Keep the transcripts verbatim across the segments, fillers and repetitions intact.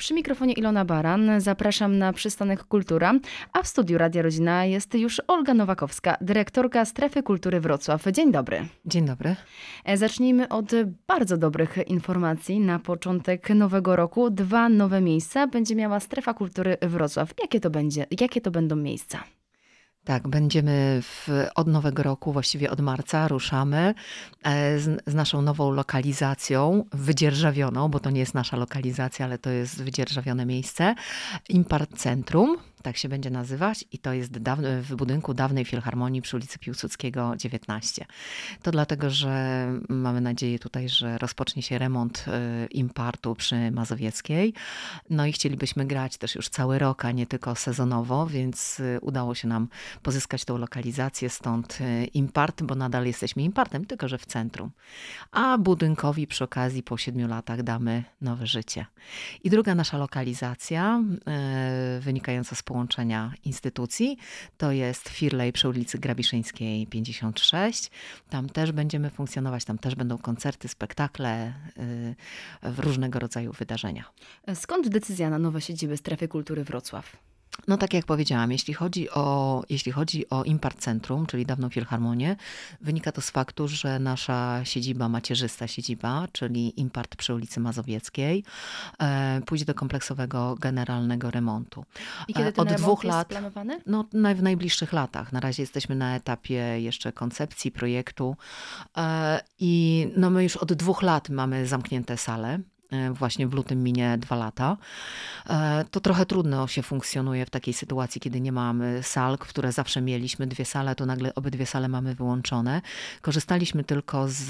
Przy mikrofonie Ilona Baran, zapraszam na Przystanek Kultura, a w studiu Radia Rodzina jest już Olga Nowakowska, dyrektorka Strefy Kultury Wrocław. Dzień dobry. Dzień dobry. Zacznijmy od bardzo dobrych informacji. Na początek nowego roku dwa nowe miejsca będzie miała Strefa Kultury Wrocław. Jakie to będzie? Jakie to będą miejsca? Tak, będziemy w, od nowego roku, właściwie od marca, ruszamy z, z naszą nową lokalizacją, wydzierżawioną, bo to nie jest nasza lokalizacja, ale to jest wydzierżawione miejsce. Impart Centrum, tak się będzie nazywać, i to jest dawne, w budynku dawnej Filharmonii przy ulicy Piłsudskiego dziewiętnaście. To dlatego, że mamy nadzieję tutaj, że rozpocznie się remont Impartu przy Mazowieckiej. No i chcielibyśmy grać też już cały rok, a nie tylko sezonowo, więc udało się nam pozyskać tą lokalizację, stąd Impart, bo nadal jesteśmy Impartem, tylko że w centrum. A budynkowi przy okazji po siedmiu latach damy nowe życie. I druga nasza lokalizacja, wynikająca z połączenia instytucji, to jest Firlej przy ulicy Grabiszyńskiej pięćdziesiąt sześć. Tam też będziemy funkcjonować, tam też będą koncerty, spektakle, różnego rodzaju wydarzenia. Skąd decyzja na nowe siedziby Strefy Kultury Wrocław? No tak jak powiedziałam, jeśli chodzi o, jeśli chodzi o Impart Centrum, czyli dawną Filharmonię, wynika to z faktu, że nasza siedziba, macierzysta siedziba, czyli Impart przy ulicy Mazowieckiej, e, pójdzie do kompleksowego generalnego remontu. I kiedy ten Od remont dwóch jest lat, planowany? No na, w najbliższych latach. Na razie jesteśmy na etapie jeszcze koncepcji, projektu e, i no my już od dwóch lat mamy zamknięte sale. Właśnie w lutym minie dwa lata. To trochę trudno się funkcjonuje w takiej sytuacji, kiedy nie mamy sal, które zawsze mieliśmy. Dwie sale, to nagle obydwie sale mamy wyłączone. Korzystaliśmy tylko z,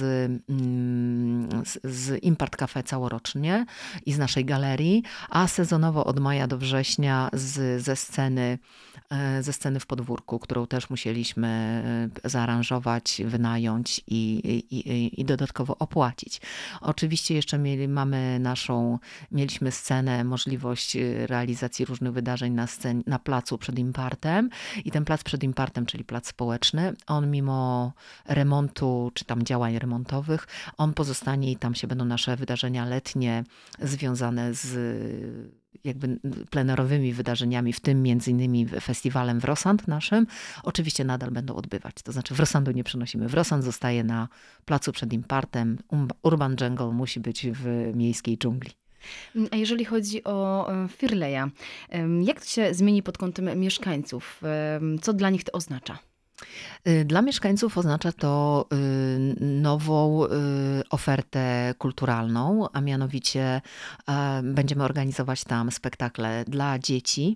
z, z Impart Cafe całorocznie i z naszej galerii, a sezonowo od maja do września z, ze sceny ze sceny w podwórku, którą też musieliśmy zaaranżować, wynająć i, i, i dodatkowo opłacić. Oczywiście jeszcze mieli, mamy naszą, mieliśmy scenę, możliwość realizacji różnych wydarzeń na, scen, na placu przed Impartem i ten plac przed Impartem, czyli plac społeczny, on mimo remontu, czy tam działań remontowych, on pozostanie i tam się będą nasze wydarzenia letnie związane z jakby plenerowymi wydarzeniami, w tym między innymi festiwalem Wrosand naszym, oczywiście nadal będą odbywać. To znaczy Wrosandu nie przenosimy. Wrosand zostaje na placu przed Impartem. Urban Jungle musi być w miejskiej dżungli. A jeżeli chodzi o Firleja, jak to się zmieni pod kątem mieszkańców? Co dla nich to oznacza? Dla mieszkańców oznacza to nową ofertę kulturalną, a mianowicie będziemy organizować tam spektakle dla dzieci.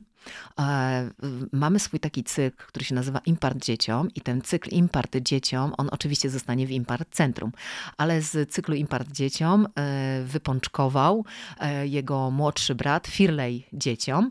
Mamy swój taki cykl, który się nazywa Impart Dzieciom i ten cykl Impart Dzieciom, on oczywiście zostanie w Impart Centrum, ale z cyklu Impart Dzieciom wypączkował jego młodszy brat Firlej Dzieciom.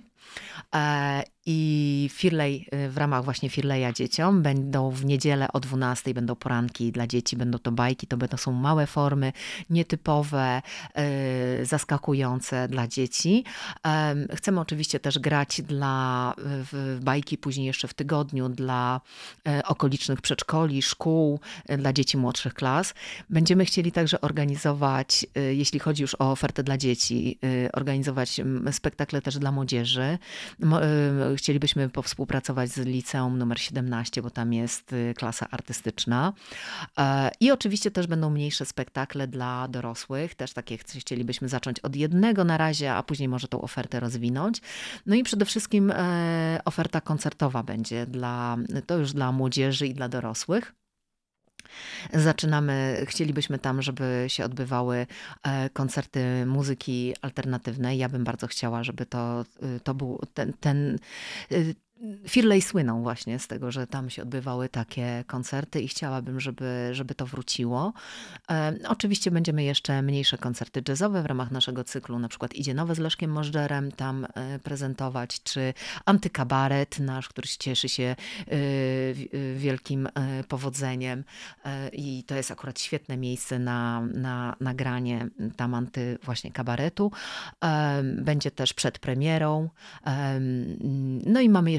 I Firlej, w ramach właśnie Firleja dzieciom będą w niedzielę o dwunastej będą poranki dla dzieci, będą to bajki, to będą są małe formy, nietypowe, zaskakujące dla dzieci. Chcemy oczywiście też grać dla w bajki później jeszcze w tygodniu dla okolicznych przedszkoli, szkół, dla dzieci młodszych klas. Będziemy chcieli także organizować, jeśli chodzi już o ofertę dla dzieci, organizować spektakle też dla młodzieży. Chcielibyśmy powspółpracować z liceum numer siedemnaście, bo tam jest klasa artystyczna. I oczywiście też będą mniejsze spektakle dla dorosłych. Też takie chcielibyśmy zacząć od jednego na razie, a później może tą ofertę rozwinąć. No i przede wszystkim oferta koncertowa będzie dla, to już dla młodzieży i dla dorosłych. Zaczynamy, chcielibyśmy tam, żeby się odbywały koncerty muzyki alternatywnej. Ja bym bardzo chciała, żeby to, to był ten, ten Firlej słynął właśnie z tego, że tam się odbywały takie koncerty i chciałabym, żeby, żeby to wróciło. E, oczywiście będziemy jeszcze mniejsze koncerty jazzowe w ramach naszego cyklu, na przykład Idzie Nowe z Leszkiem Możdżerem tam e, prezentować, czy antykabaret nasz, który cieszy się e, wielkim e, powodzeniem e, i to jest akurat świetne miejsce na, na nagranie tam anty właśnie kabaretu. E, będzie też przed premierą. E, no i mamy jeszcze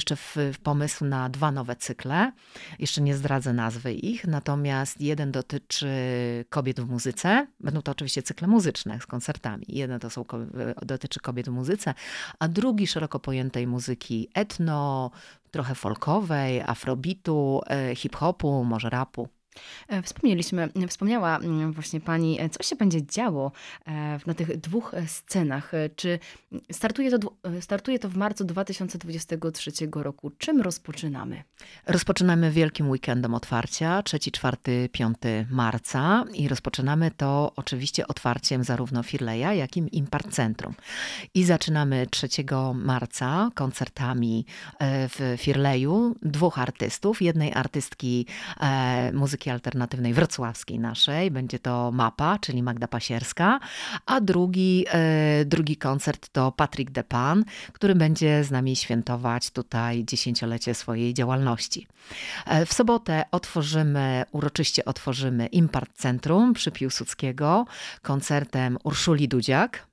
jeszcze w, w pomysł na dwa nowe cykle. Jeszcze nie zdradzę nazwy ich, natomiast jeden dotyczy kobiet w muzyce. Będą to oczywiście cykle muzyczne z koncertami. Jeden to są, dotyczy kobiet w muzyce, a drugi szeroko pojętej muzyki etno, trochę folkowej, afrobitu, hip-hopu, może rapu. Wspomnieliśmy, wspomniała właśnie Pani, co się będzie działo na tych dwóch scenach. Czy startuje to, startuje to w marcu dwa tysiące dwudziestego trzeciego roku? Czym rozpoczynamy? Rozpoczynamy wielkim weekendem otwarcia, trzeci, czwarty, piąty marca i rozpoczynamy to oczywiście otwarciem zarówno Firleja, jak i Impart Centrum. I zaczynamy trzeciego marca koncertami w Firleju dwóch artystów, jednej artystki muzyki alternatywnej wrocławskiej naszej, będzie to Mapa, czyli Magda Pasierska, a drugi, drugi koncert to Patryk Depan, który będzie z nami świętować tutaj dziesięciolecie swojej działalności. W sobotę otworzymy, uroczyście otworzymy Impart Centrum przy Piłsudskiego koncertem Urszuli Dudziak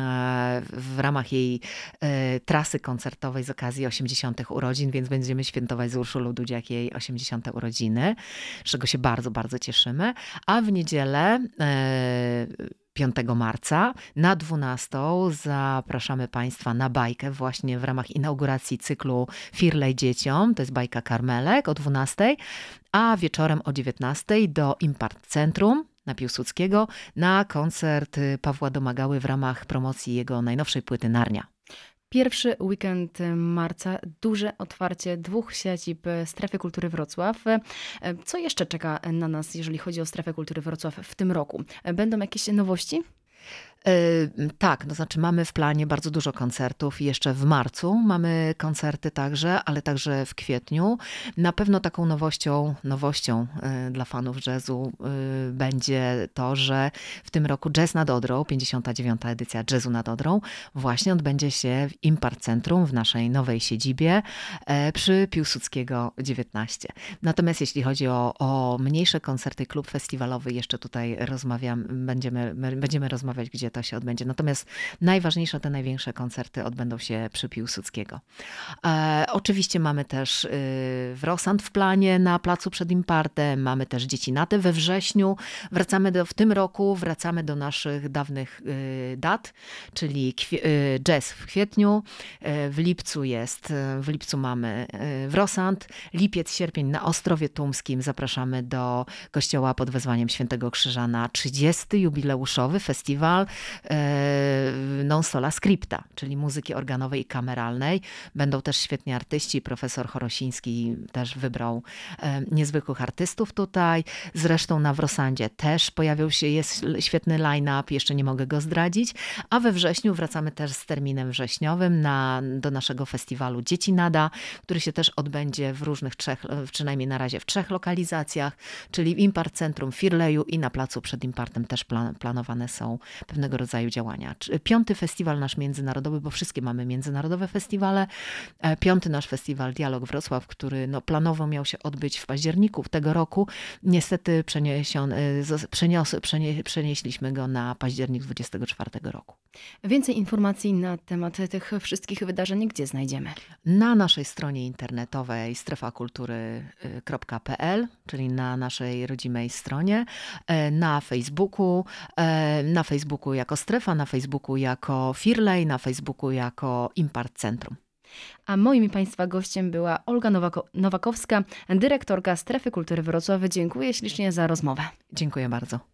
w ramach jej trasy koncertowej z okazji osiemdziesiątych urodzin, więc będziemy świętować z Urszulą Dudziak jej osiemdziesiąte urodziny, z czego się bardzo, bardzo cieszymy. A w niedzielę piątego marca na dwunastą zapraszamy Państwa na bajkę właśnie w ramach inauguracji cyklu Firlej Dzieciom, to jest bajka Karmelek o dwunastej, a wieczorem o dziewiętnastej do Impart Centrum na Piłsudskiego na koncert Pawła Domagały w ramach promocji jego najnowszej płyty Narnia. Pierwszy weekend marca, duże otwarcie dwóch siedzib Strefy Kultury Wrocław. Co jeszcze czeka na nas, jeżeli chodzi o Strefę Kultury Wrocław w tym roku? Będą jakieś nowości? Tak, to znaczy mamy w planie bardzo dużo koncertów. Jeszcze w marcu mamy koncerty także, ale także w kwietniu. Na pewno taką nowością, nowością dla fanów jazzu będzie to, że w tym roku Jazz nad Odrą, pięćdziesiąta dziewiąta edycja Jazzu nad Odrą, właśnie odbędzie się w Impart Centrum w naszej nowej siedzibie przy Piłsudskiego dziewiętnaście. Natomiast jeśli chodzi o, o mniejsze koncerty, klub festiwalowy, jeszcze tutaj rozmawiam, będziemy, będziemy rozmawiać, gdzie to się odbędzie. Natomiast najważniejsze, te największe koncerty odbędą się przy Piłsudskiego. E, oczywiście mamy też y, Wrosant w planie na placu przed Impartem, mamy też Dziecinatę we wrześniu. Wracamy do, w tym roku wracamy do naszych dawnych y, dat, czyli kwie, y, jazz w kwietniu, y, w lipcu jest, y, w lipcu mamy y, Wrosant, lipiec, sierpień na Ostrowie Tumskim zapraszamy do kościoła pod wezwaniem Świętego Krzyża na trzydziesty jubileuszowy festiwal Non Sola Scripta, czyli muzyki organowej i kameralnej. Będą też świetni artyści. Profesor Chorosiński też wybrał niezwykłych artystów tutaj. Zresztą na Wrosandzie też pojawił się, jest świetny line-up, jeszcze nie mogę go zdradzić. A we wrześniu wracamy też z terminem wrześniowym na, do naszego festiwalu Dziecinada, który się też odbędzie w różnych trzech, przynajmniej na razie w trzech lokalizacjach, czyli w Impart Centrum, w Firleju i na placu przed Impartem też plan, planowane są pewnego rodzaju działania. Piąty festiwal nasz międzynarodowy, bo wszystkie mamy międzynarodowe festiwale. Piąty nasz festiwal Dialog Wrocław, który no, planowo miał się odbyć w październiku tego roku. Niestety przeniesiony, przenios, przenie, przenieśliśmy go na październik dwudziestego czwartego roku. Więcej informacji na temat tych wszystkich wydarzeń gdzie znajdziemy? Na naszej stronie internetowej strefa kultury kropka p l, czyli na naszej rodzimej stronie, na Facebooku, na Facebooku jako Strefa, na Facebooku jako Firlej, na Facebooku jako Impart Centrum. A moim i Państwa gościem była Olga Nowako- Nowakowska, dyrektorka Strefy Kultury Wrocław. Dziękuję ślicznie za rozmowę. Dziękuję bardzo.